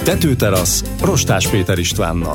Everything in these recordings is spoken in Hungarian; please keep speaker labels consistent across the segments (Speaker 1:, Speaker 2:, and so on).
Speaker 1: Tetőterasz Rostás Péter Istvánnal.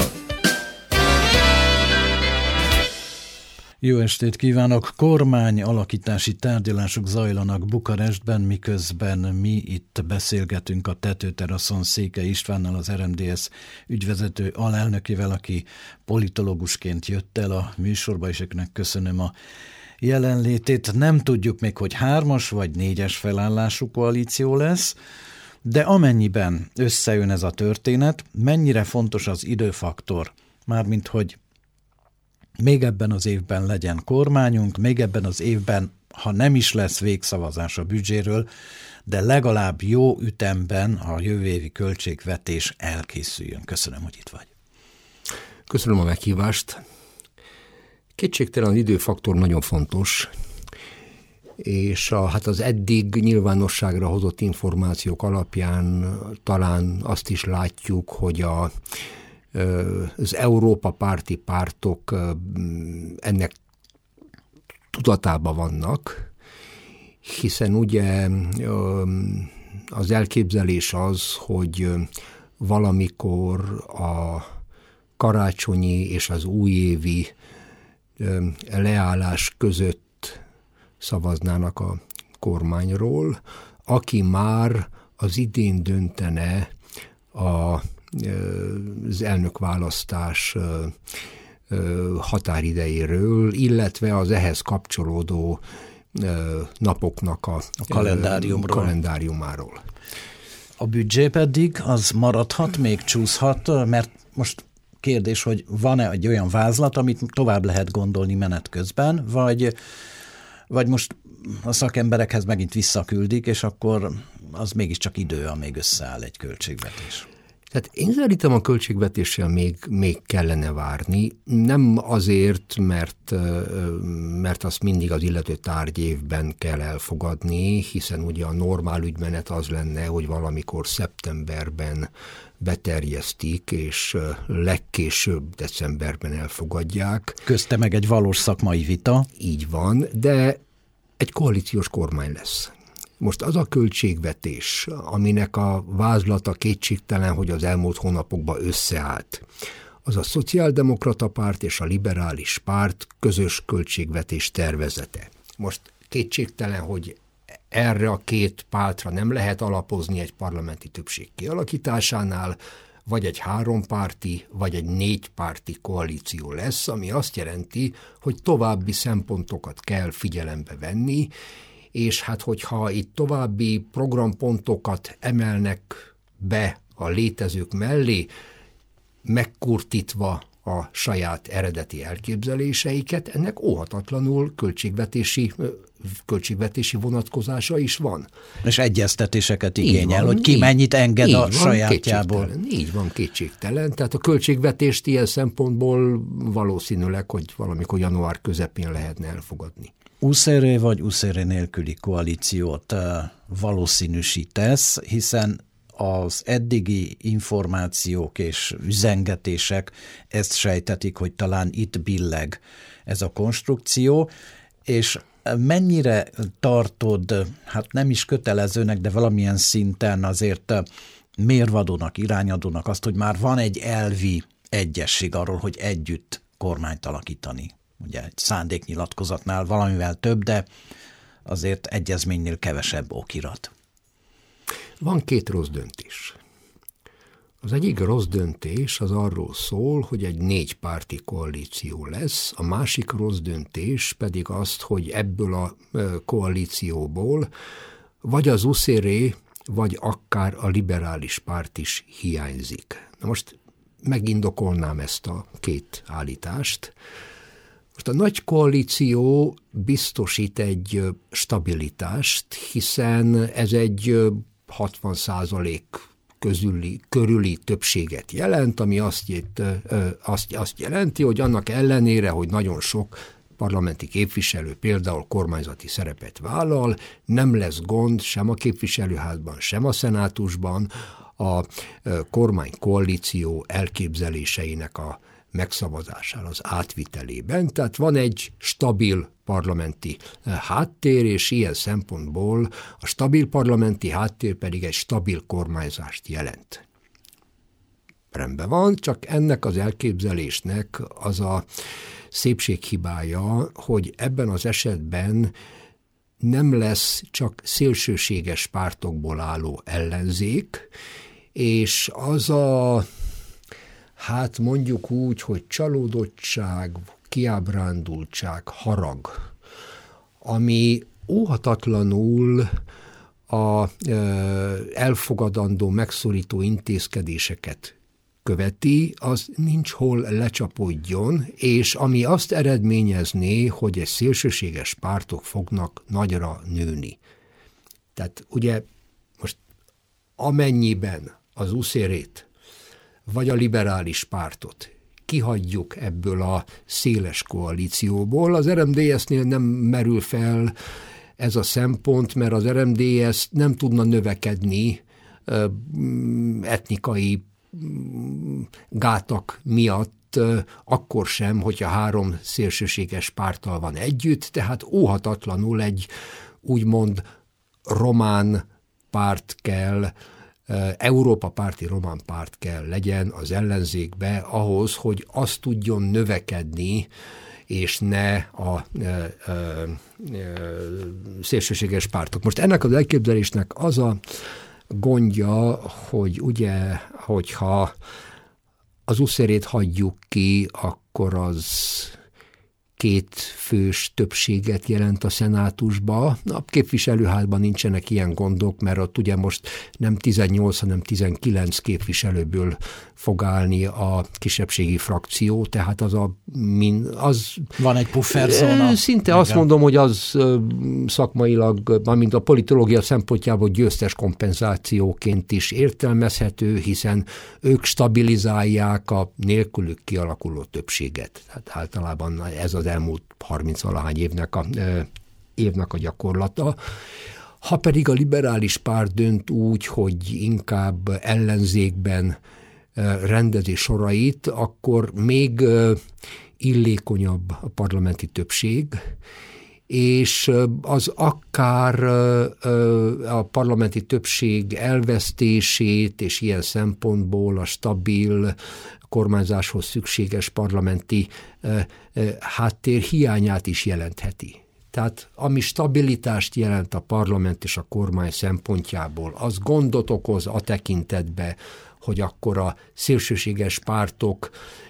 Speaker 2: Jó estét kívánok! Kormány alakítási tárgyalások zajlanak Bukarestben, miközben mi itt beszélgetünk a Tetőteraszon Székely Istvánnal, az RMDSZ ügyvezető alelnökével, aki politológusként jött el a műsorba, és önnek köszönöm a jelenlétét. Nem tudjuk még, hogy 3-as vagy 4-es felállású koalíció lesz, de amennyiben összejön ez a történet, mennyire fontos az időfaktor, mármint hogy még ebben az évben legyen kormányunk, még ebben az évben, ha nem is lesz végszavazás a büdzséről, de legalább jó ütemben a jövő évi költségvetés elkészüljön. Köszönöm, hogy itt vagy.
Speaker 3: Köszönöm a meghívást. Kétségtelen az időfaktor nagyon fontos, és az eddig nyilvánosságra hozott információk alapján talán azt is látjuk, hogy az Európa párti pártok ennek tudatában vannak, hiszen ugye az elképzelés az, hogy valamikor a karácsonyi és az újévi leállás között szavaznának a kormányról, aki már az idén döntene az elnökválasztás határidejéről, illetve az ehhez kapcsolódó napoknak a kalendáriumáról.
Speaker 2: A büdzsé pedig az maradhat, még csúszhat, mert most kérdés, hogy van-e egy olyan vázlat, amit tovább lehet gondolni menet közben, vagy most a szakemberekhez megint visszaküldik, és akkor az mégiscsak idő, amíg összeáll egy költségvetés.
Speaker 3: Tehát én szerintem a költségvetéssel még kellene várni, nem azért, mert azt mindig az illető tárgyévben kell elfogadni, hiszen ugye a normál ügymenet az lenne, hogy valamikor szeptemberben beterjesztik, és legkésőbb decemberben elfogadják.
Speaker 2: Közte meg egy valós szakmai vita.
Speaker 3: Így van, de egy koalíciós kormány lesz. Most az a költségvetés, aminek a vázlata kétségtelen, hogy az elmúlt hónapokban összeállt, az a Szociáldemokrata Párt és a Liberális Párt közös költségvetés tervezete. Most kétségtelen, hogy erre a két pártra nem lehet alapozni egy parlamenti többség kialakításánál, vagy egy 3-párti, vagy egy 4-párti koalíció lesz, ami azt jelenti, hogy további szempontokat kell figyelembe venni, és hogyha itt további programpontokat emelnek be a létezők mellé, megkurtítva a saját eredeti elképzeléseiket, ennek óhatatlanul költségvetési vonatkozása is van.
Speaker 2: És egyeztetéseket igényel, hogy ki mennyit enged a sajátjából.
Speaker 3: Így van, kétségtelen. Tehát a költségvetést ilyen szempontból valószínűleg, hogy valamikor január közepén lehetne elfogadni.
Speaker 2: Uszéré vagy uszéré nélküli koalíciót valószínűsítesz, hiszen az eddigi információk és üzengetések ezt sejtetik, hogy talán itt billeg ez a konstrukció, és mennyire tartod, nem is kötelezőnek, de valamilyen szinten azért mérvadónak, irányadónak azt, hogy már van egy elvi egyesség arról, hogy együtt kormányt alakítani. Ugye egy szándéknyilatkozatnál valamivel több, de azért egyezménynél kevesebb okirat.
Speaker 3: Van 2 rossz döntés. Az egyik rossz döntés az arról szól, hogy egy 4-párti koalíció lesz, a másik rossz döntés pedig azt, hogy ebből a koalícióból vagy az uszéré, vagy akár a Liberális Párt is hiányzik. Na most megindokolnám ezt a 2 állítást. Most a nagy koalíció biztosít egy stabilitást, hiszen ez egy 60% körüli többséget jelent, ami azt jelenti, hogy annak ellenére, hogy nagyon sok parlamenti képviselő például kormányzati szerepet vállal, nem lesz gond sem a képviselőházban, sem a szenátusban a kormánykoalíció elképzeléseinek a megszavazására, az átvitelében. Tehát van egy stabil parlamenti háttér, és ilyen szempontból a stabil parlamenti háttér pedig egy stabil kormányzást jelent. rendben van, csak ennek az elképzelésnek az a szépséghibája, hogy ebben az esetben nem lesz csak szélsőséges pártokból álló ellenzék, és az a, hát mondjuk úgy, hogy csalódottság, kiábrándultság, harag, ami óhatatlanul a elfogadandó, megszorító intézkedéseket követi, az nincs hol lecsapódjon, és ami azt eredményezné, hogy egy szélsőséges pártok fognak nagyra nőni. Tehát ugye most amennyiben az USZR-ét vagy a liberális pártot kihagyjuk ebből a széles koalícióból, az RMDSZ-nél nem merül fel ez a szempont, mert az RMDSZ nem tudna növekedni etnikai gátak miatt, akkor sem, hogyha 3 szélsőséges párttal van együtt, tehát óhatatlanul egy úgymond román párt kell, Európa párti román párt kell legyen az ellenzékbe ahhoz, hogy azt tudjon növekedni, és ne a szélsőséges pártok. Most ennek az elképzelésnek az a gondja, hogy ugye, hogyha az USZR-ét hagyjuk ki, akkor az 2 fős többséget jelent a szenátusba. A képviselőházban nincsenek ilyen gondok, mert ott ugye most nem 18, hanem 19 képviselőből fog állni a kisebbségi frakció, tehát az
Speaker 2: van egy pufferzóna.
Speaker 3: Szinte igen. Azt mondom, hogy az szakmailag, mint a politológia szempontjából győztes kompenzációként is értelmezhető, hiszen ők stabilizálják a nélkülük kialakuló többséget. Tehát általában ez az elmúlt 30-valahány évnek a gyakorlata. Ha pedig a liberális párt dönt úgy, hogy inkább ellenzékben rendezi sorait, akkor még illékonyabb a parlamenti többség, és az akár a parlamenti többség elvesztését, és ilyen szempontból a stabil kormányzáshoz szükséges parlamenti háttér hiányát is jelentheti. Tehát ami stabilitást jelent a parlament és a kormány szempontjából, az gondot okoz a tekintetbe, hogy akkor a szélsőséges pártok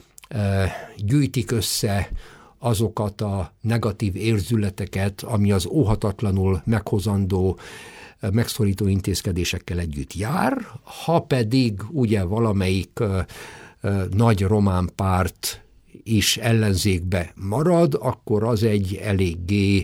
Speaker 3: gyűjtik össze azokat a negatív érzületeket, ami az óhatatlanul meghozandó megszorító intézkedésekkel együtt jár, ha pedig ugye valamelyik nagy román párt is ellenzékbe marad, akkor az egy eléggé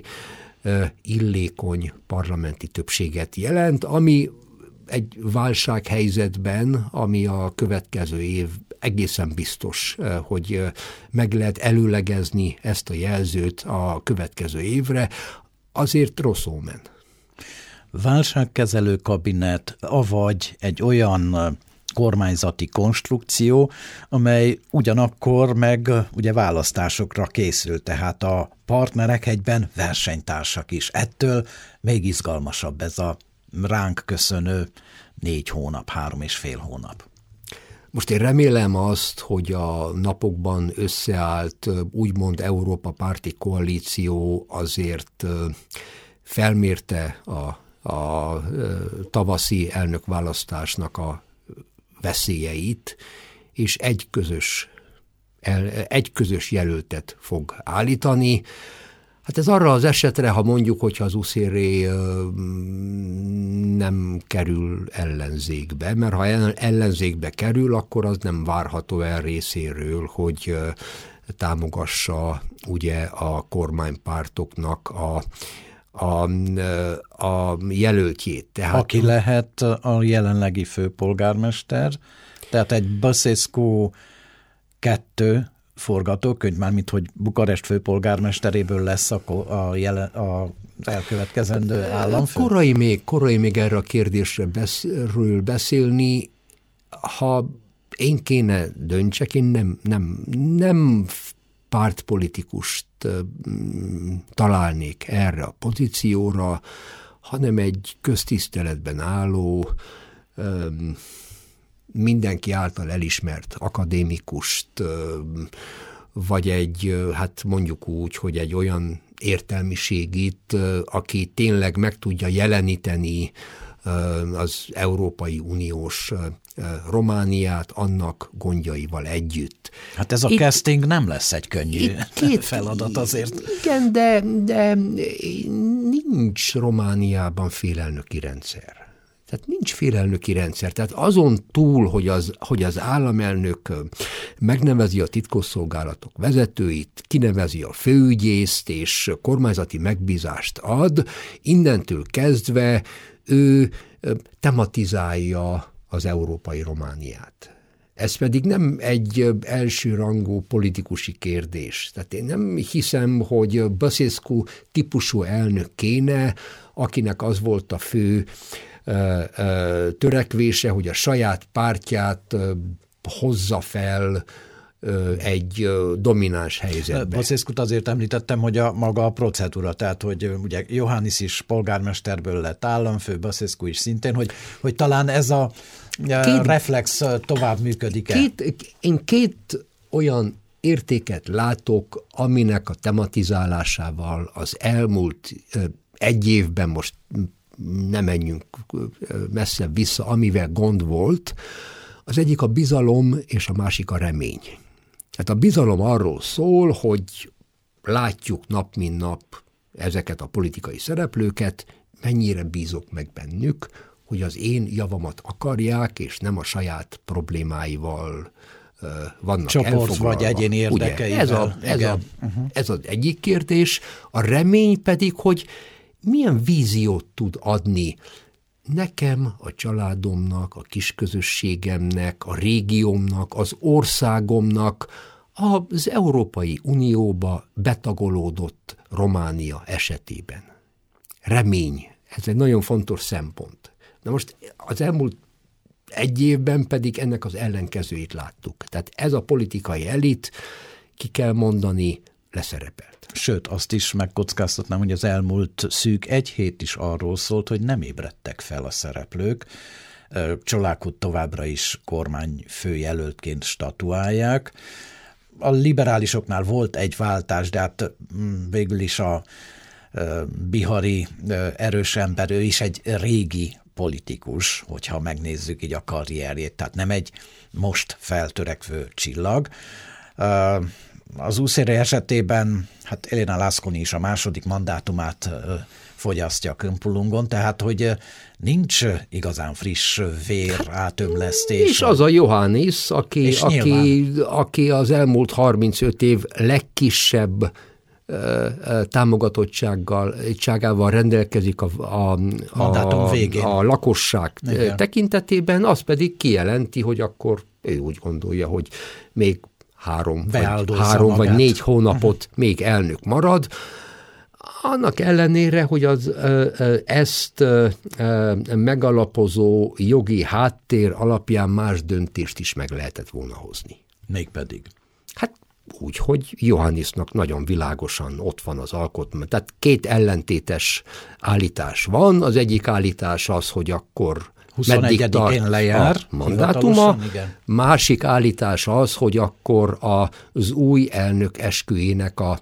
Speaker 3: illékony parlamenti többséget jelent, ami egy válsághelyzetben, ami a következő év egészen biztos, hogy meg lehet előlegezni ezt a jelzőt a következő évre, azért rossz ómen.
Speaker 2: Válságkezelő kabinet, avagy egy olyan kormányzati konstrukció, amely ugyanakkor meg ugye választásokra készül, tehát a partnerek egyben versenytársak is. Ettől még izgalmasabb ez a ránk köszönő 4 hónap, 3,5 hónap.
Speaker 3: Most én remélem azt, hogy a napokban összeállt úgymond Európa párti koalíció azért felmérte a tavaszi elnökválasztásnak a veszélyeit, és egy közös jelöltet fog állítani. Hát ez arra az esetre, ha mondjuk, hogyha az USZR nem kerül ellenzékbe, mert ha ellenzékbe kerül, akkor az nem várható el részéről, hogy támogassa ugye a kormánypártoknak a jelöltjét. Tehát,
Speaker 2: aki lehet a jelenlegi főpolgármester, tehát egy Basescu 2 forgatókönyv, mármint hogy Bukarest főpolgármesteréből lesz az elkövetkezendő államfő?
Speaker 3: Korai még erre a kérdésről beszélni. Ha én kéne döntsek, én nem pártpolitikust találnék erre a pozícióra, hanem egy köztiszteletben álló mindenki által elismert akadémikust, vagy hát mondjuk úgy, hogy egy olyan értelmiségit, aki tényleg meg tudja jeleníteni az Európai Uniós Romániát annak gondjaival együtt.
Speaker 2: Hát ez a casting nem lesz egy könnyű feladat azért.
Speaker 3: Igen, de nincs Romániában félelnöki rendszer. Tehát nincs félelnöki rendszer. Tehát azon túl, hogy az államelnök megnevezi a titkosszolgálatok vezetőit, kinevezi a főügyészt és kormányzati megbízást ad, innentől kezdve ő tematizálja az európai Romániát. Ez pedig nem egy elsőrangú politikusi kérdés. Tehát én nem hiszem, hogy Băsescu típusú elnök kéne, akinek az volt a fő törekvése, hogy a saját pártját hozza fel egy domináns helyzetbe.
Speaker 2: Băsescut azért említettem, hogy maga a procedúra, tehát hogy ugye Iohannis is polgármesterből lett államfő, Băsescu is szintén, hogy talán ez a reflex tovább működik-e?
Speaker 3: Én két olyan értéket látok, aminek a tematizálásával az elmúlt egy évben, most nem menjünk messze vissza, amivel gond volt, az egyik a bizalom, és a másik a remény. Hát a bizalom arról szól, hogy látjuk nap mint nap ezeket a politikai szereplőket, mennyire bízok meg bennük, hogy az én javamat akarják, és nem a saját problémáival vannak
Speaker 2: csoport
Speaker 3: elfoglalva.
Speaker 2: Vagy egyéni érdekeivel.
Speaker 3: Ez az egyik kérdés. A remény pedig, hogy milyen víziót tud adni nekem, a családomnak, a kisközösségemnek, a régiómnak, az országomnak, az Európai Unióba betagolódott Románia esetében. Remény, ez egy nagyon fontos szempont. Na most az elmúlt egy évben pedig ennek az ellenkezőjét láttuk. Tehát ez a politikai elit, ki kell mondani, leszerepelt.
Speaker 2: Sőt, azt is megkockáztatnám, hogy az elmúlt szűk egy hét is arról szólt, hogy nem ébredtek fel a szereplők. Csolákot továbbra is kormányfőjelöltként statuálják. A liberálisoknál volt egy váltás, de hát végül is a bihari erős ember, ő is egy régi politikus, hogyha megnézzük így a karrierjét, tehát nem egy most feltörekvő csillag. Az úszérő esetében, hát Elena Lászkóni is a második mandátumát fogyasztja a Kömpulungon, tehát hogy nincs igazán friss vér átömlesztés.
Speaker 3: És az a Iohannis, aki az elmúlt 35 év legkisebb támogatottságával rendelkezik a lakosság tekintetében, az pedig kijelenti, hogy akkor ő úgy gondolja, hogy még három vagy 4 hónapot még elnök marad, annak ellenére, hogy ezt megalapozó jogi háttér alapján más döntést is meg lehetett volna hozni.
Speaker 2: Mégpedig?
Speaker 3: Hát úgy, hogy Iohannisnak nagyon világosan ott van az alkotmány. Tehát 2 ellentétes állítás van. Az egyik állítás az, hogy akkor
Speaker 2: 21-én lejár
Speaker 3: a mandátuma, másik állítás az, hogy akkor az új elnök esküjének a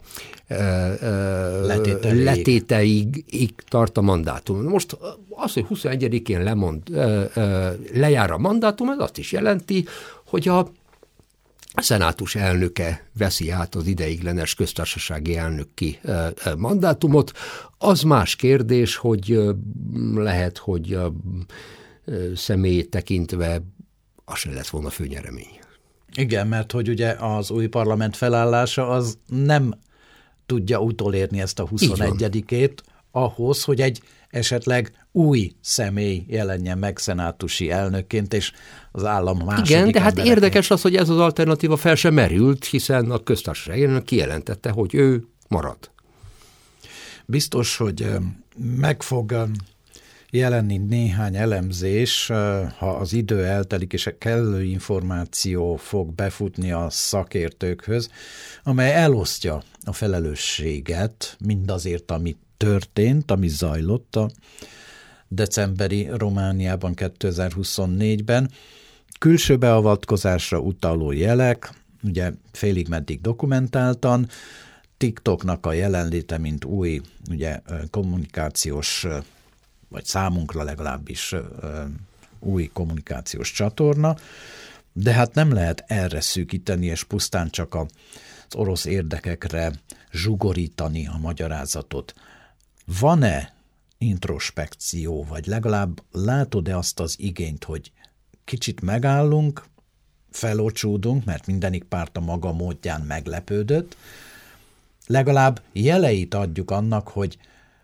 Speaker 3: letéteig tart a mandátum. Most az, hogy 21-én lejár a mandátum, ez azt is jelenti, hogy a szenátus elnöke veszi át az ideiglenes köztársasági elnöki mandátumot. Az más kérdés, hogy lehet, hogy személyét tekintve az se lett volna főnyeremény.
Speaker 2: Igen, mert hogy ugye az új parlament felállása az nem tudja utolérni ezt a 21-ét ahhoz, hogy egy esetleg új személy jelenjen meg szenátusi elnökként, és az állam második
Speaker 3: Igen, de hát érdekes az, hogy ez az alternatíva fel sem merült, hiszen a köztársaság elnök kijelentette, hogy ő marad.
Speaker 2: Biztos, hogy meg fog jelenni néhány elemzés, ha az idő eltelik, és a kellő információ fog befutni a szakértőkhöz, amely elosztja a felelősséget mindazért, ami történt, ami zajlott a decemberi Romániában 2024-ben, külső beavatkozásra utaló jelek, ugye félig meddig dokumentáltan, TikToknak a jelenléte, mint új ugye, kommunikációs, vagy számunkra legalábbis új kommunikációs csatorna, de hát nem lehet erre szűkíteni, és pusztán csak az orosz érdekekre zsugorítani a magyarázatot. Van-e introspekció, vagy legalább látod-e azt az igényt, hogy kicsit megállunk, felocsúdunk, mert mindenik párt a maga módján meglepődött, legalább jeleit adjuk annak, hogy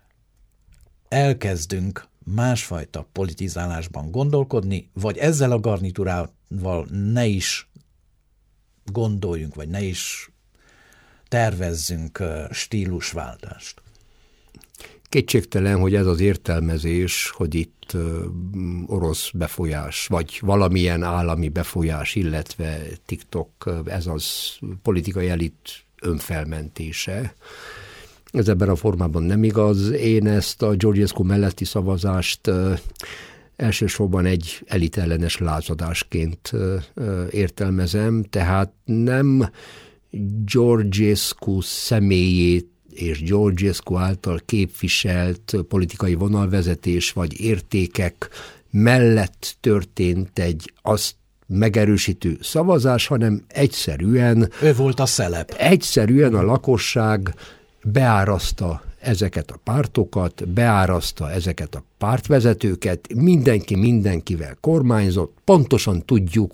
Speaker 2: elkezdünk másfajta politizálásban gondolkodni, vagy ezzel a garnitúrával ne is gondoljunk, vagy ne is tervezzünk stílusváltást.
Speaker 3: Kétségtelen, hogy ez az értelmezés, hogy itt orosz befolyás, vagy valamilyen állami befolyás, illetve TikTok, ez az politikai elit önfelmentése. Ez ebben a formában nem igaz. Én ezt a Georgescu melletti szavazást elsősorban egy elitellenes lázadásként értelmezem, tehát nem Georgescu személyét és Georgescu által képviselt politikai vonalvezetés vagy értékek mellett történt egy azt megerősítő szavazás, hanem egyszerűen...
Speaker 2: Ő volt a szelep.
Speaker 3: Egyszerűen a lakosság beáraszta ezeket a pártokat, beáraszta ezeket a pártvezetőket, mindenki mindenkivel kormányzott, pontosan tudjuk,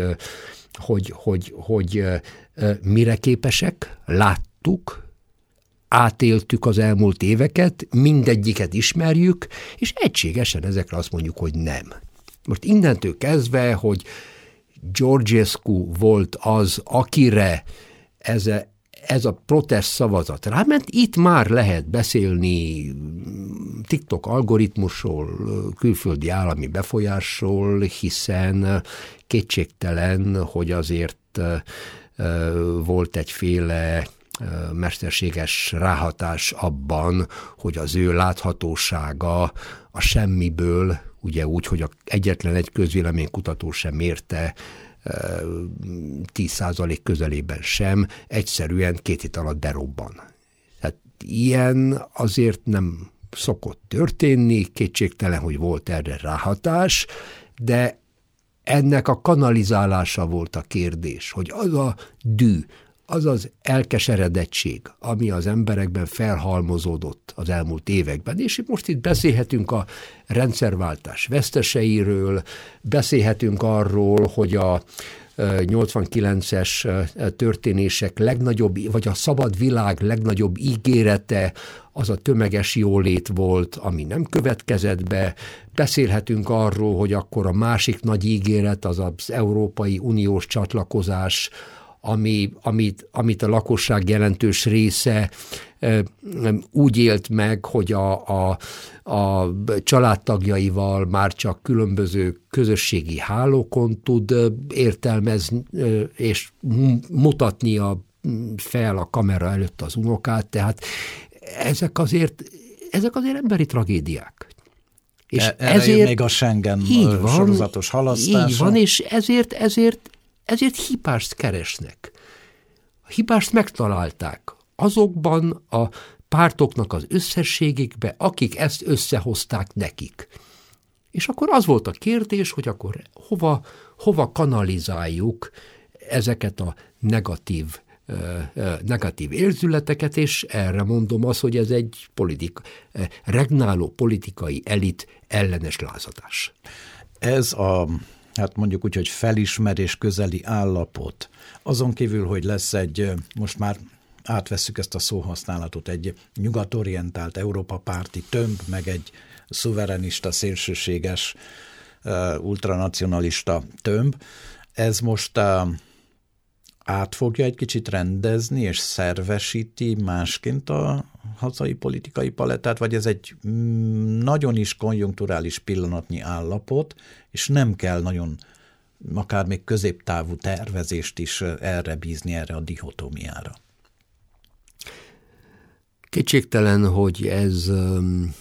Speaker 3: hogy mire képesek, láttuk, átéltük az elmúlt éveket, mindegyiket ismerjük, és egységesen ezekre azt mondjuk, hogy nem. Most innentől kezdve, hogy Georgescu volt az, akire ez a protest szavazat ráment, itt már lehet beszélni TikTok algoritmusról, külföldi állami befolyásról, hiszen kétségtelen, hogy azért volt egyféle mesterséges ráhatás abban, hogy az ő láthatósága a semmiből, ugye úgy, hogy egyetlen egy közvéleménykutató sem mérte, 10% közelében sem, egyszerűen 2 hét alatt berobban. Tehát ilyen azért nem szokott történni, kétségtelen, hogy volt erre ráhatás, de ennek a kanalizálása volt a kérdés, hogy az a dű, az az elkeseredettség, ami az emberekben felhalmozódott az elmúlt években, és most itt beszélhetünk a rendszerváltás veszteseiről, beszélhetünk arról, hogy a 89-es történések legnagyobb, vagy a szabad világ legnagyobb ígérete az a tömeges jólét volt, ami nem következett be. Beszélhetünk arról, hogy akkor a másik nagy ígéret az az Európai Uniós csatlakozás, amit a lakosság jelentős része úgy élt meg, hogy a családtagjaival már csak különböző közösségi hálókon tud értelmezni és mutatni fel a kamera előtt az unokát, tehát ezek azért emberi tragédiák.
Speaker 2: És ezért még a Schengen sorozatos halasztása.
Speaker 3: Így van, és ezért hibást keresnek. A hibást megtalálták azokban a pártoknak az összességekbe, akik ezt összehozták nekik. És akkor az volt a kérdés, hogy akkor hova kanalizáljuk ezeket a negatív érzületeket, és erre mondom azt, hogy ez egy regnáló politikai elit ellenes lázadás.
Speaker 2: Ez hát mondjuk úgy, hogy felismerés közeli állapot. Azon kívül, hogy lesz most már átvesszük ezt a szóhasználatot, egy nyugatorientált Európa párti tömb, meg egy szuverenista, szélsőséges, ultranacionalista tömb. Ez most át fogja egy kicsit rendezni, és szervesíti másként a hazai politikai palettát, vagy ez egy nagyon is konjunkturális pillanatnyi állapot, és nem kell nagyon, akár még középtávú tervezést is erre bízni, erre a dihotómiára.
Speaker 3: Kétségtelen, hogy ez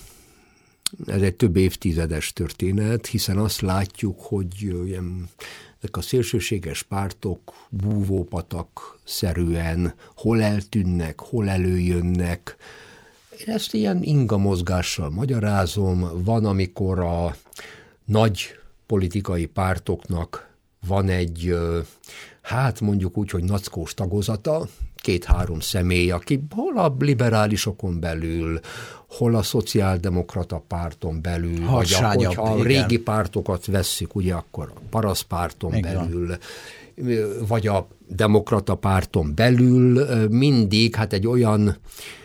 Speaker 3: egy több évtizedes történet, hiszen azt látjuk, hogy ezek a szélsőséges pártok búvópatak-szerűen hol eltűnnek, hol előjönnek. Én ezt ilyen ingamozgással magyarázom. Van, amikor a nagy politikai pártoknak van egy, hát mondjuk úgy, hogy nackós tagozata, 2-3 személy, aki hol a liberálisokon belül, hol a szociáldemokrata párton belül, vagy hogyha a régi pártokat vesszük, ugye akkor a parasztpárton belül, vagy a demokrata párton belül mindig hát egy olyan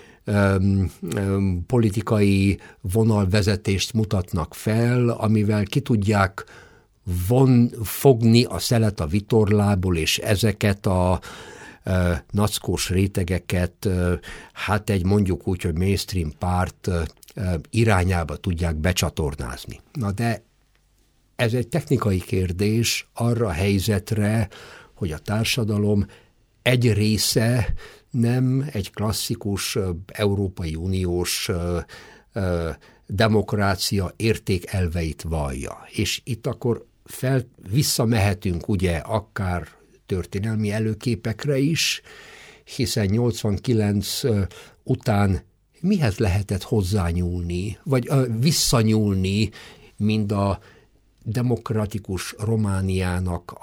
Speaker 3: politikai vonalvezetést mutatnak fel, amivel ki tudják fogni a szelet a vitorlából, és ezeket a nackós rétegeket hát egy mondjuk úgy, hogy mainstream párt irányába tudják becsatornázni. Na de ez egy technikai kérdés arra a helyzetre, hogy a társadalom egy része nem egy klasszikus Európai Uniós demokrácia értékelveit vallja. És itt akkor visszamehetünk ugye akár történelmi előképekre is, hiszen 89 után mihez lehetett hozzányúlni, vagy visszanyúlni, mind a demokratikus Romániának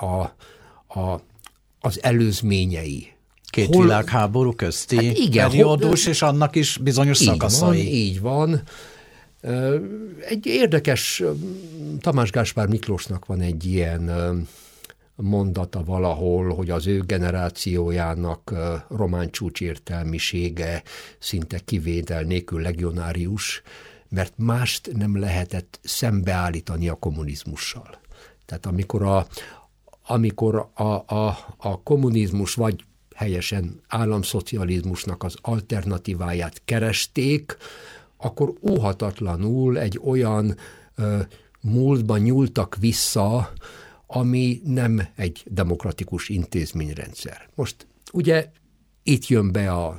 Speaker 3: az előzményei.
Speaker 2: Két világháború közti periódus, és annak is bizonyos szakaszai.
Speaker 3: Így van. Egy érdekes, Tamás Gáspár Miklósnak van egy ilyen mondata valahol, hogy az ő generációjának román csúcsértelmisége szinte kivétel nélkül legionárius, mert mást nem lehetett szembeállítani a kommunizmussal. Tehát amikor a kommunizmus vagy helyesen államszocializmusnak az alternatíváját keresték, akkor óhatatlanul egy olyan múltban nyúltak vissza, ami nem egy demokratikus intézményrendszer. Most ugye itt jön be az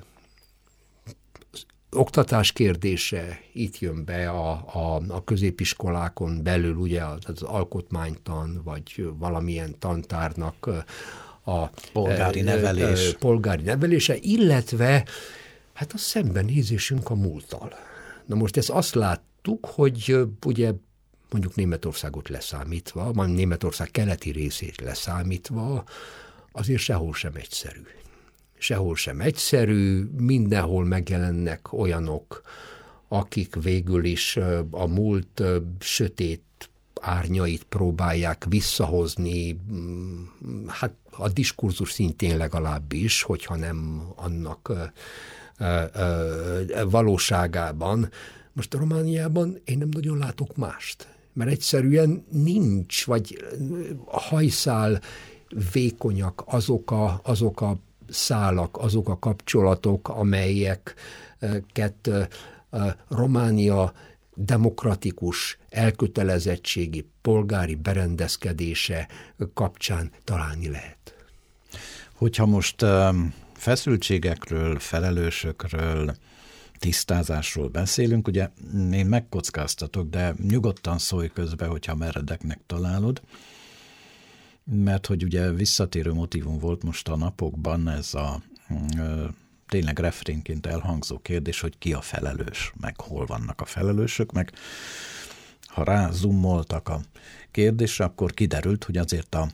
Speaker 3: oktatás kérdése, itt jön be a középiskolákon belül ugye az alkotmánytan, vagy valamilyen tantárnak a
Speaker 2: polgári
Speaker 3: nevelése, illetve hát a szembenézésünk a múlttal. Na most ezt azt láttuk, hogy ugye mondjuk Németországot leszámítva, vagy Németország keleti részét leszámítva, azért sehol sem egyszerű. Sehol sem egyszerű, mindenhol megjelennek olyanok, akik végül is a múlt sötét árnyait próbálják visszahozni, hát a diskurzus szintén legalábbis, hogyha nem annak valóságában. Most a Romániában én nem nagyon látok mást, mert egyszerűen nincs, vagy a hajszál vékonyak azok a szálak, azok a kapcsolatok, amelyeket Románia demokratikus elkötelezettségi, polgári berendezkedése kapcsán találni lehet.
Speaker 2: Hogyha most feszültségekről, felelősökről, tisztázásról beszélünk, ugye én megkockáztatok, de nyugodtan szólj közbe, hogyha meredeknek találod, mert hogy ugye visszatérő motívum volt most a napokban ez a tényleg refrénként elhangzó kérdés, hogy ki a felelős, meg hol vannak a felelősök, meg ha rázoomoltak a kérdésre, akkor kiderült, hogy azért a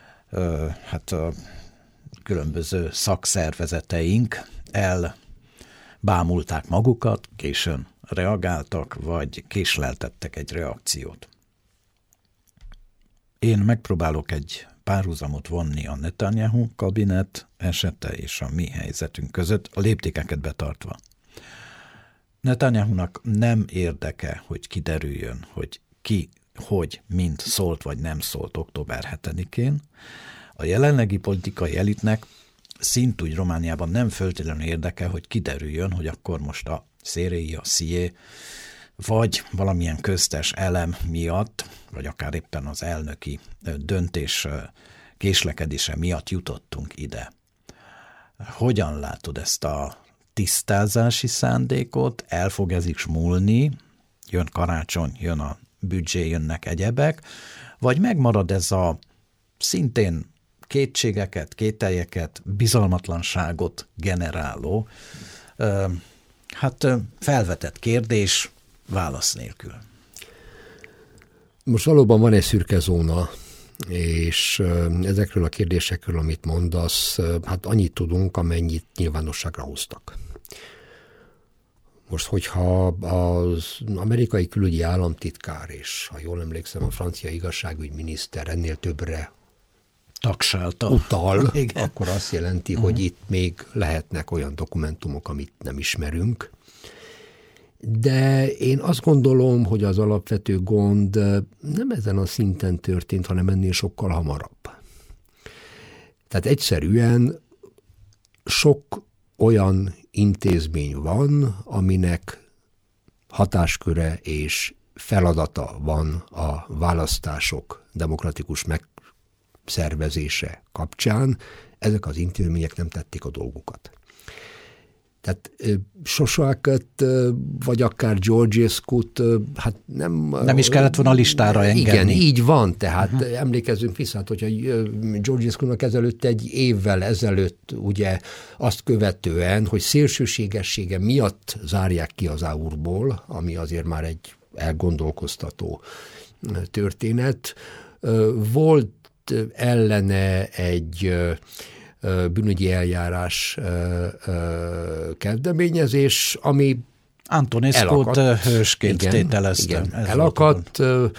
Speaker 2: különböző szakszervezeteink elbámulták magukat, későn reagáltak, vagy késleltettek egy reakciót. Én megpróbálok egy párhuzamot vonni a Netanyahu kabinet esete és a mi helyzetünk között, a léptékeket betartva. Netanyahunak nem érdeke, hogy kiderüljön, hogy ki, hogy, mint szólt vagy nem szólt október 7-én. A jelenlegi politikai elitnek szintúgy Romániában nem feltétlenül érdeke, hogy kiderüljön, hogy akkor most a Széréi, a Szié, vagy valamilyen köztes elem miatt, vagy akár éppen az elnöki döntés késlekedése miatt jutottunk ide. Hogyan látod ezt a tisztázási szándékot? El fog ez is múlni? Jön karácsony, jön a büdzsé, jönnek egyebek? Vagy megmarad ez a szintén kétségeket, kételyeket, bizalmatlanságot generáló, felvetett kérdés válasz nélkül.
Speaker 3: Most valóban van egy szürke zóna, és ezekről a kérdésekről, amit mondasz, hát annyit tudunk, amennyit nyilvánosságra hoztak. Most, hogyha az amerikai külügyi államtitkár és, ha jól emlékszem, a francia igazságügyminiszter ennél többre utal, akkor azt jelenti, hogy itt még lehetnek olyan dokumentumok, amit nem ismerünk. De én azt gondolom, hogy az alapvető gond nem ezen a szinten történt, hanem ennél sokkal hamarabb. Tehát egyszerűen sok olyan intézmény van, aminek hatásköre és feladata van a választások demokratikus megszervezése kapcsán. Ezek az intézmények nem tették a dolgukat. Tehát Sosákat, vagy akár Georgescut, hát nem is
Speaker 2: kellett volna listára engedni.
Speaker 3: Igen, így van, tehát emlékezzünk vissza, hát, hogyha Georgescunak egy évvel ezelőtt ugye azt követően, hogy szélsőségessége miatt zárják ki az AUR-ból, ami azért már egy elgondolkoztató történet, volt ellene egy bűnügyi eljárás kezdeményezés, ami
Speaker 2: Antonescu-t hősként tételezte.
Speaker 3: Igen, elakadt.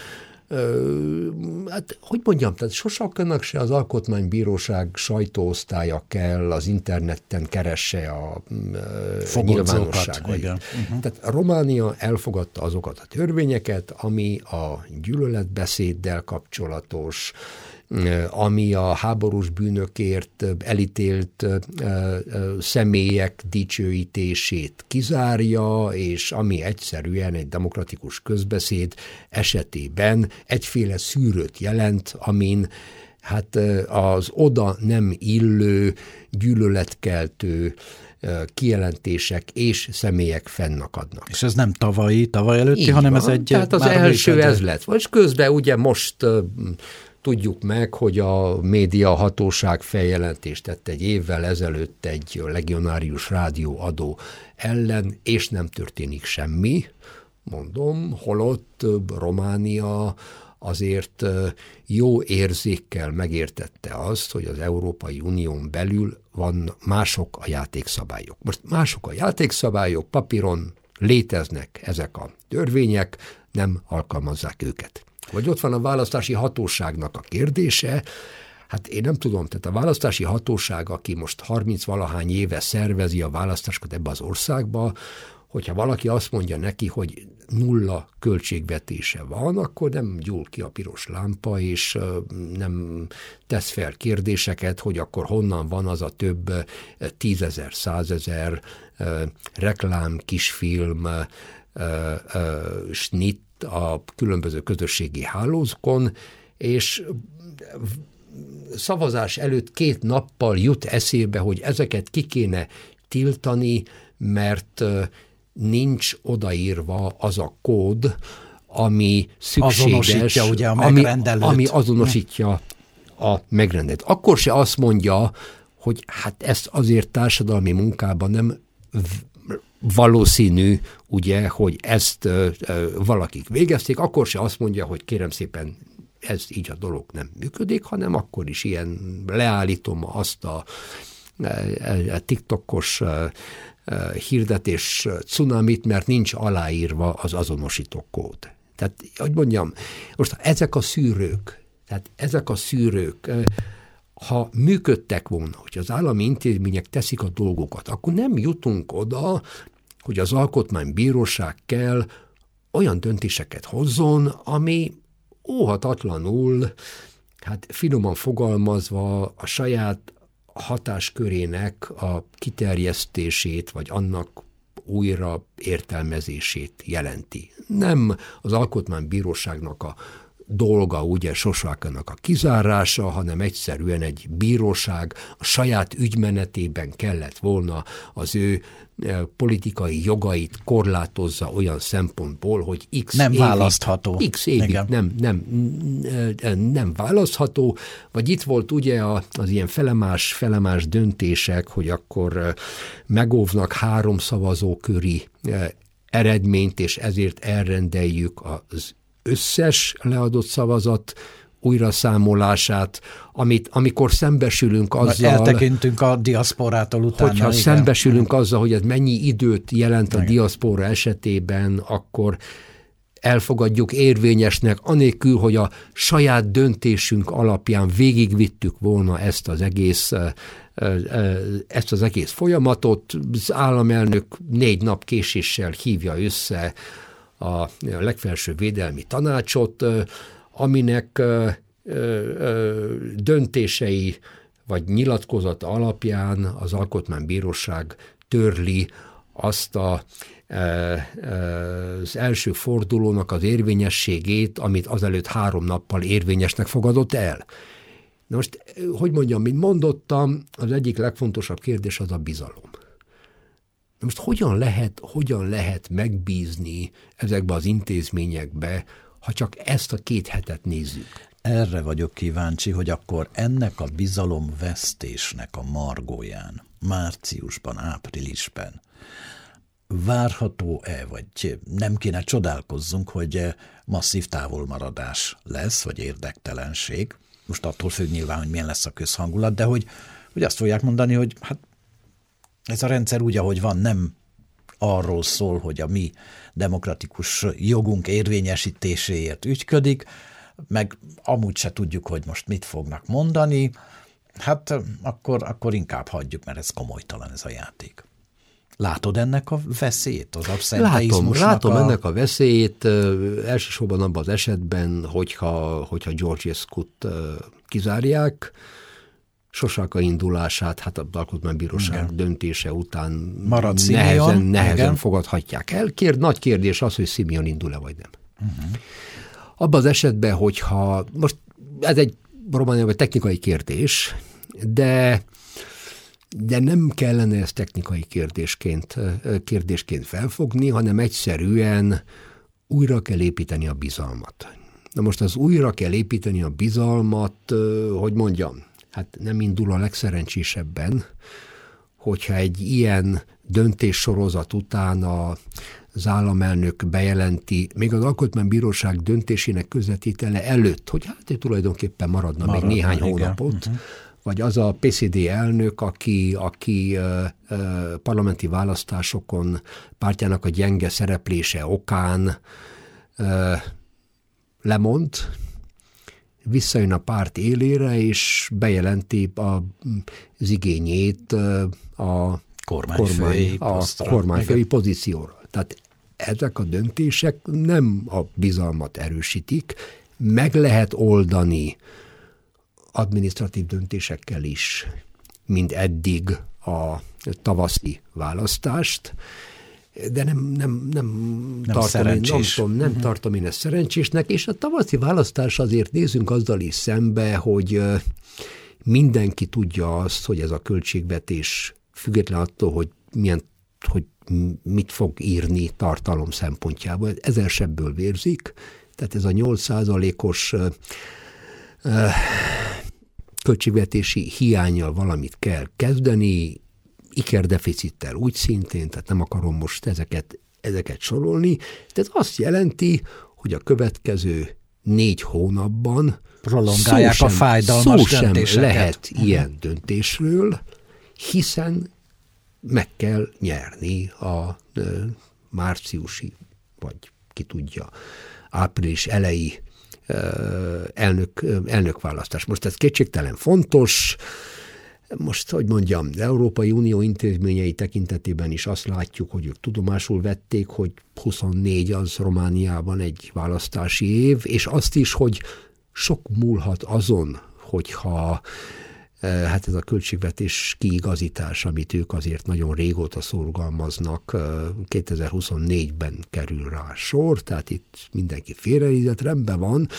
Speaker 3: Hát, hogy mondjam, tehát Sosaknak se az Alkotmánybíróság sajtóosztálya kell, az interneten keresse a nyilvánosságot. Tehát Románia elfogadta azokat a törvényeket, ami a gyűlöletbeszéddel kapcsolatos, ami a háborús bűnökért elítélt személyek dicsőítését kizárja, és ami egyszerűen egy demokratikus közbeszéd esetében egyféle szűrőt jelent, amin hát az oda nem illő, gyűlöletkeltő kijelentések és személyek fennakadnak.
Speaker 2: És ez nem tavaly előtti, így hanem van. Ez egy...
Speaker 3: Tehát az első ez lett. Vagy közben ugye most tudjuk meg, hogy a média hatóság feljelentést tett egy évvel ezelőtt egy legionárius rádióadó ellen, és nem történik semmi, mondom, holott Románia azért jó érzékkel megértette azt, hogy az Európai Unión belül van mások a játékszabályok. Most mások a játékszabályok, papíron léteznek ezek a törvények, nem alkalmazzák őket. Vagy ott van a választási hatóságnak a kérdése, hát én nem tudom, tehát a választási hatóság, aki most 30-valahány éve szervezi a választásokat ebbe az országba, hogyha valaki azt mondja neki, hogy nulla költségvetése van, akkor nem gyúl ki a piros lámpa, és nem tesz fel kérdéseket, hogy akkor honnan van az a több 10 000, 100 000 reklám, kisfilm, snitt a különböző közösségi hálózkon, és szavazás előtt 2 nappal jut eszébe, hogy ezeket ki kéne tiltani, mert nincs odaírva az a kód, ami szükséges,
Speaker 2: ugye
Speaker 3: ami azonosítja a megrendelőt. Akkor se azt mondja, hogy hát ezt azért társadalmi munkában nem valószínű, ugye, hogy ezt valakik végezték, akkor se azt mondja, hogy kérem szépen, ez így a dolog nem működik, hanem akkor is ilyen leállítom azt a TikTokos hirdetés cunamit, mert nincs aláírva az azonosító kód. Tehát, hogy mondjam, most ezek a szűrők, ha működtek volna, hogy az állami intézmények teszik a dolgokat, akkor nem jutunk oda, hogy az Alkotmánybíróság kell olyan döntéseket hozzon, ami óhatatlanul, hát finoman fogalmazva a saját hatáskörének a kiterjesztését, vagy annak újra értelmezését jelenti. Nem az Alkotmánybíróságnak a dolga ugye Sosvákának a kizárása, hanem egyszerűen egy bíróság a saját ügymenetében kellett volna az ő politikai jogait korlátozza olyan szempontból, hogy
Speaker 2: nem választható.
Speaker 3: X évig nem választható, vagy itt volt ugye az ilyen felemás döntések, hogy akkor megóvnak 3 szavazóköri eredményt, és ezért elrendeljük az összes leadott szavazat újraszámolását, amikor szembesülünk azzal...
Speaker 2: Eltekintünk a diaszporától utána.
Speaker 3: Hogyha szembesülünk azzal, hogy ez mennyi időt jelent a diaszpora esetében, akkor elfogadjuk érvényesnek, anélkül, hogy a saját döntésünk alapján végigvittük volna ezt az egész folyamatot. Az államelnök 4 nap késéssel hívja össze a legfelsőbb védelmi tanácsot, aminek döntései vagy nyilatkozata alapján az Alkotmánybíróság törli azt az első fordulónak az érvényességét, amit azelőtt 3 nappal érvényesnek fogadott el. Na most, hogy mondjam, mint mondottam, az egyik legfontosabb kérdés az a bizalom. Na most hogyan lehet megbízni ezekbe az intézményekbe, ha csak ezt a 2 hetet nézzük?
Speaker 2: Erre vagyok kíváncsi, hogy akkor ennek a bizalomvesztésnek a margóján, márciusban, áprilisban várható-e, vagy nem kéne csodálkozzunk, hogy masszív távolmaradás lesz, vagy érdektelenség. Most attól függ nyilván, hogy milyen lesz a közhangulat, de hogy azt fogják mondani, hogy hát ez a rendszer úgy, ahogy van, nem arról szól, hogy a mi demokratikus jogunk érvényesítéséért ügyködik, meg amúgy se tudjuk, hogy most mit fognak mondani, hát akkor inkább hagyjuk, mert ez komolytalan ez a játék. Látod ennek a veszélyét, az abszenteizmusnak?
Speaker 3: Látom ennek a veszélyét, elsősorban abban az esetben, hogyha Georgescu-t kizárják, Sosáka indulását, hát az Alkotmánybíróság döntése után nehezen fogadhatják el. Nagy kérdés az, hogy Simeon indul-e vagy nem. Abban az esetben, hogyha, most ez egy Romániában technikai kérdés, de nem kellene ezt technikai kérdésként felfogni, hanem egyszerűen újra kell építeni a bizalmat. Na most az újra kell építeni a bizalmat, hogy mondjam, hát nem indul a legszerencsésebben, hogyha egy ilyen döntéssorozat után az államelnök bejelenti, még az Alkotmánybíróság döntésének közvetítele előtt, hogy hát tulajdonképpen maradna még néhány hónapot, vagy az a PCD elnök, aki parlamenti választásokon pártjának a gyenge szereplése okán lemond, visszajön a párt élére, és bejelenti az igényét a kormányfői pozícióra. Tehát ezek a döntések nem a bizalmat erősítik, meg lehet oldani adminisztratív döntésekkel is, mint eddig a tavaszi választást, de nem tartom én ezt szerencsésnek, és a tavaszi választás azért nézzünk azzal is szembe, hogy mindenki tudja azt, hogy ez a költségvetés független attól, hogy mit fog írni tartalom szempontjából, ezer sebből vérzik, tehát ez a 8%-os költségvetési hiánnyal valamit kell kezdeni, ikerdeficittel úgy szintén, tehát nem akarom most ezeket sorolni. Tehát azt jelenti, hogy a következő 4 hónapban
Speaker 2: prolongálják a fájdalmas döntéseket.
Speaker 3: Szó sem lehet ilyen döntésről, hiszen meg kell nyerni a márciusi, vagy ki tudja, április elejé elnökválasztás. Most ez kétségtelen fontos. Most, hogy mondjam, az Európai Unió intézményei tekintetében is azt látjuk, hogy ők tudomásul vették, hogy 24 az Romániában egy választási év, és azt is, hogy sok múlhat azon, hogyha hát ez a költségvetés kiigazítás, amit ők azért nagyon régóta szorgalmaznak, 2024-ben kerül rá sor, tehát itt mindenki félrenézett, rendben van,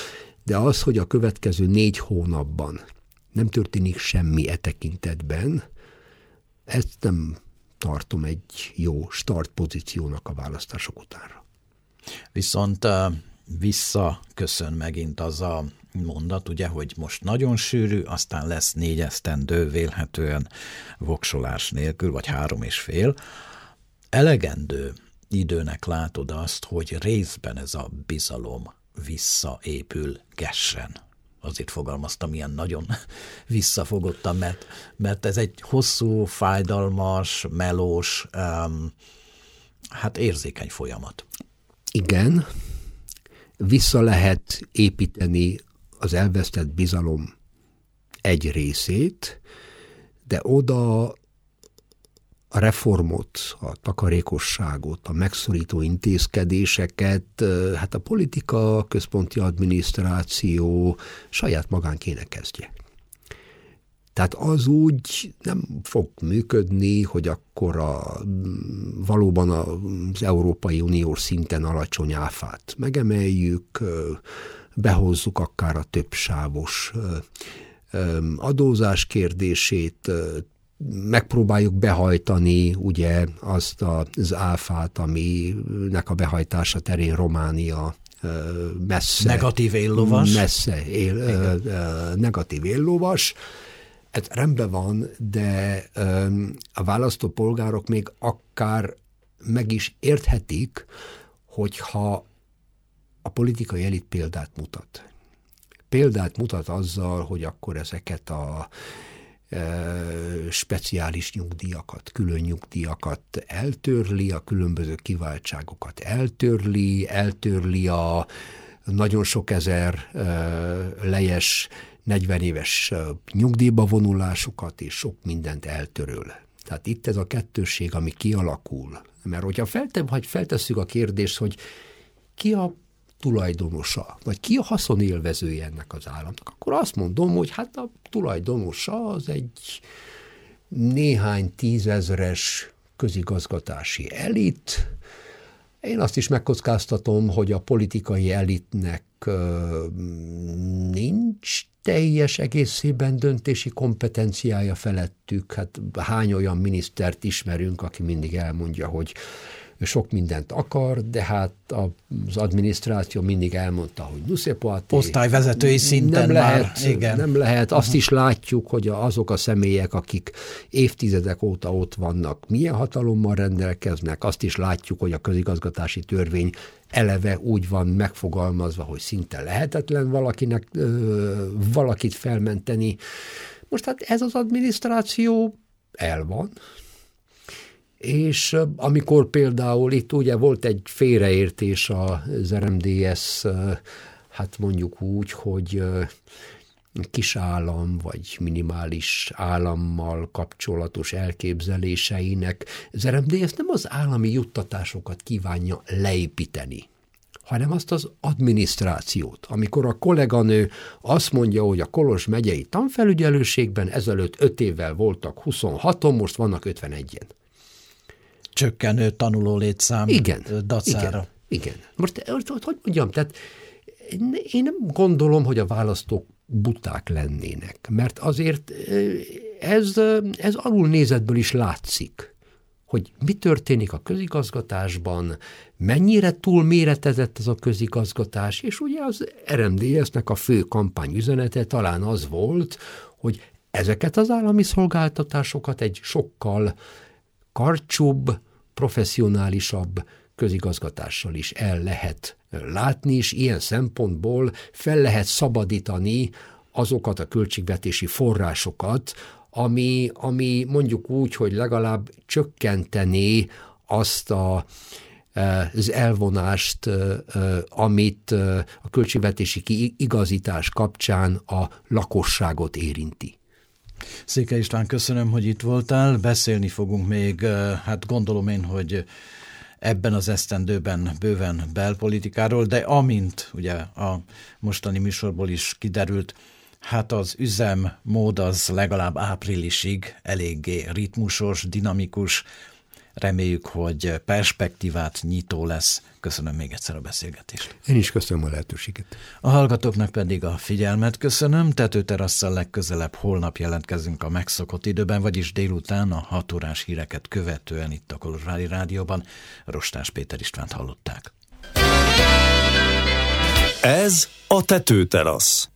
Speaker 3: de az, hogy a következő 4 hónapban nem történik semmi e tekintetben, ezt nem tartom egy jó startpozíciónak a választások utánra.
Speaker 2: Viszont visszaköszön megint az a mondat, ugye, hogy most nagyon sűrű, aztán lesz 4 esztendő vélhetően voksolás nélkül, vagy 3,5. Elegendő időnek látod azt, hogy részben ez a bizalom visszaépülgessen. Azért fogalmaztam ilyen nagyon visszafogottan, mert ez egy hosszú, fájdalmas, melós, hát érzékeny folyamat.
Speaker 3: Igen, vissza lehet építeni az elvesztett bizalom egy részét, de oda a reformot, a takarékosságot, a megszorító intézkedéseket, hát a politika, a központi adminisztráció saját magán kéne kezdje. Tehát az úgy nem fog működni, hogy akkor valóban az Európai Uniós szinten alacsony áfát megemeljük, behozzuk akár a többsávos adózás kérdését, megpróbáljuk behajtani ugye azt az áfát, aminek a behajtása terén Románia messze
Speaker 2: negatív éllovas.
Speaker 3: Negatív éllovas. Ez rendben van, de a választópolgárok még akár meg is érthetik, hogyha a politikai elit példát mutat. Példát mutat azzal, hogy akkor ezeket a speciális nyugdíjakat, külön nyugdíjakat eltörli, a különböző kiváltságokat eltörli a nagyon sok ezer lejes 40 éves nyugdíjba vonulásokat, és sok mindent eltöröl. Tehát itt ez a kettősség, ami kialakul. Mert hogyha feltesszük a kérdést, hogy ki a tulajdonosa, vagy ki a haszonélvezője ennek az államnak, akkor azt mondom, hogy hát a tulajdonosa az egy néhány 10 000-es közigazgatási elit. Én azt is megkockáztatom, hogy a politikai elitnek nincs teljes egészében döntési kompetenciája felettük. Hát hány olyan minisztert ismerünk, aki mindig elmondja, hogy sok mindent akar, de hát az adminisztráció mindig elmondta, hogy nuszépoáté.
Speaker 2: Osztályvezetői szinten
Speaker 3: nem lehet. Azt is látjuk, hogy azok a személyek, akik évtizedek óta ott vannak, milyen hatalommal rendelkeznek. Azt is látjuk, hogy a közigazgatási törvény eleve úgy van megfogalmazva, hogy szinte lehetetlen valakit felmenteni. Most hát ez az adminisztráció el van. És amikor például itt ugye volt egy félreértés az RMDSZ, hát mondjuk úgy, hogy kisállam vagy minimális állammal kapcsolatos elképzeléseinek, az RMDSZ nem az állami juttatásokat kívánja leépíteni, hanem azt az adminisztrációt. Amikor a kolléganő azt mondja, hogy a Kolozs megyei tanfelügyelőségben ezelőtt 5 évvel voltak 26-on, most vannak 51-en.
Speaker 2: Csökkenő tanuló létszám dacára.
Speaker 3: Igen. Most hogy mondjam, tehát én nem gondolom, hogy a választók buták lennének, mert azért ez alulnézetből is látszik, hogy mi történik a közigazgatásban, mennyire túlméretezett ez a közigazgatás, és ugye az RMDSZ-nek a fő kampányüzenete talán az volt, hogy ezeket az állami szolgáltatásokat egy sokkal karcsúbb, professzionálisabb közigazgatással is el lehet látni, és ilyen szempontból fel lehet szabadítani azokat a költségvetési forrásokat, ami mondjuk úgy, hogy legalább csökkentené azt az elvonást, amit a költségvetési kiigazítás kapcsán a lakosságot érinti.
Speaker 2: Székely István, köszönöm, hogy itt voltál. Beszélni fogunk még, hát gondolom én, hogy ebben az esztendőben bőven belpolitikáról, de amint ugye a mostani műsorból is kiderült, hát az üzemmód az legalább áprilisig eléggé ritmusos, dinamikus, Reméljük, hogy perspektívát nyitó lesz. Köszönöm még egyszer a beszélgetést.
Speaker 3: Én is köszönöm a lehetőséget.
Speaker 2: A hallgatóknak pedig a figyelmet köszönöm. Tetőterasszal legközelebb holnap jelentkezünk a megszokott időben, vagyis délután a 6 órás híreket követően itt a Kolozsvári Rádióban. Rostás Péter Istvánt hallották.
Speaker 1: Ez a Tetőterasz.